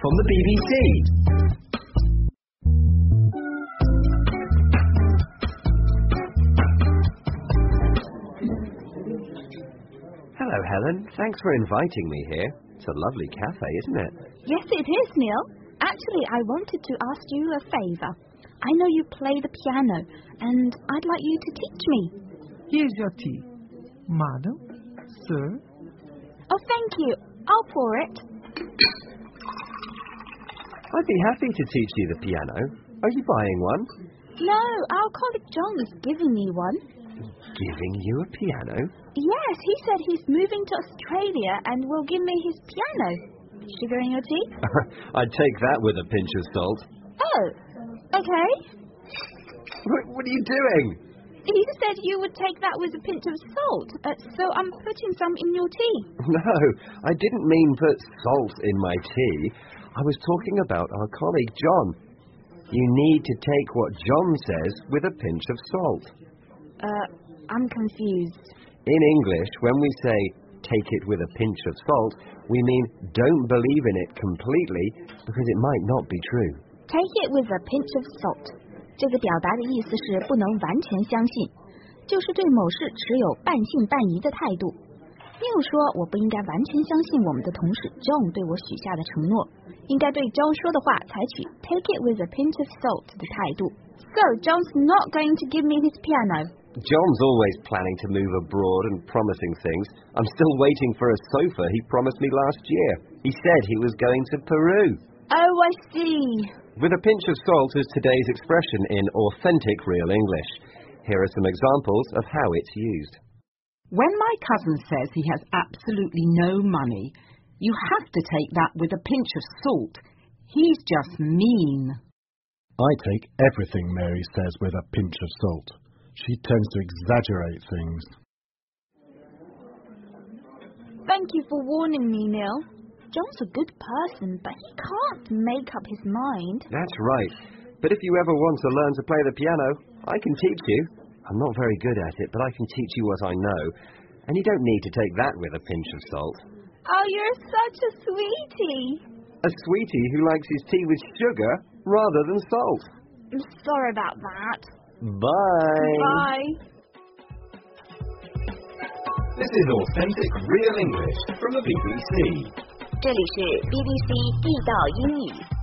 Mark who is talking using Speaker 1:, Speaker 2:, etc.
Speaker 1: from the BBC. Hello, Helen. Thanks for inviting me here. It's a lovely cafe, isn't it?
Speaker 2: Yes, it is, Neil. Actually, I wanted to ask you a favour. I know you play the piano, and I'd like you to teach me.
Speaker 3: Here's your tea. Madam, sir.
Speaker 2: Oh, thank you. I'll pour it.
Speaker 1: I'd be happy to teach you the piano. Are you buying one?
Speaker 2: No, our colleague John is giving me one.
Speaker 1: Giving you a piano?
Speaker 2: Yes, he said he's moving to Australia and will give me his piano. Sugar in your tea?
Speaker 1: I'd take that with a pinch of salt.
Speaker 2: Oh, okay.
Speaker 1: What are you doing?
Speaker 2: You said you would take that with a pinch of salt, so I'm putting some in your tea.
Speaker 1: No, I didn't mean put salt in my tea. I was talking about our colleague John. You need to take what John says with a pinch of salt.
Speaker 2: I'm confused.
Speaker 1: In English, when we say take it with a pinch of salt, we mean don't believe in it completely because it might not be true.
Speaker 2: Take it with a pinch of salt. 这个表达的意思是不能完全相信，就是对某事持有半信半疑的态度。例如说，我不应该完全相信我们的同事 John 对我许下的承诺，应该对 John 说的话采取 take it with a pinch of salt 的态度。So John's not going to give me his piano.
Speaker 1: John's always planning to move abroad and promising things. I'm still waiting for a sofa he promised me last year. He said he was going to Peru.
Speaker 2: Oh, I see.
Speaker 1: With a pinch of salt is today's expression in authentic real English. Here are some examples of how it's used.
Speaker 4: When my cousin says he has absolutely no money, you have to take that with a pinch of salt. He's just mean.
Speaker 5: I take everything Mary says with a pinch of salt. She tends to exaggerate things.
Speaker 2: Thank you for warning me, Neil. John's a good person, but he can't make up his mind.
Speaker 1: That's right. But if you ever want to learn to play the piano, I can teach you. I'm not very good at it, but I can teach you what I know. And you don't need to take that with a pinch of salt.
Speaker 2: Oh, you're such a sweetie.
Speaker 1: A sweetie who likes his tea with sugar rather than salt.
Speaker 2: I'm sorry about that.
Speaker 1: Bye.
Speaker 2: Bye.
Speaker 1: This is authentic real English from the BBC.
Speaker 2: 这里是 BBC 地道英语。